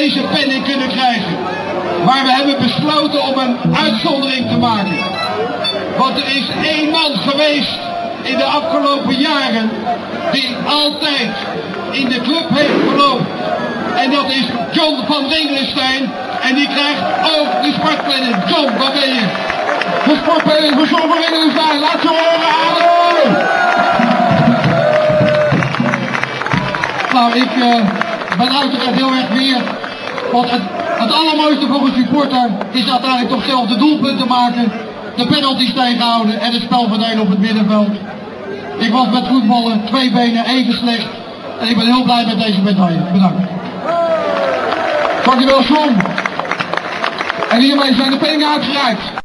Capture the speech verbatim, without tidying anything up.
deze penning kunnen krijgen. Maar we hebben besloten om een uitzondering te maken. Want er is één man geweest in de afgelopen jaren die altijd in de club heeft geloofd. En dat is John van Ringlenstein. En die krijgt ook de sportpenning. John, wat ben je? De sportpenning voor John van Ringlenstein. Laat ze horen, hallo! Nou, ik uh, ben uiteraard heel erg weer. Want het, het allermooiste voor een supporter is uiteindelijk toch zelf de doelpunten maken, de penalties tegenhouden en het spel verdelen op het middenveld. Ik was met voetballen twee benen even slecht en ik ben heel blij met deze medaille. Bedankt. Dankjewel, John. En hiermee zijn de penningen uitgereikt.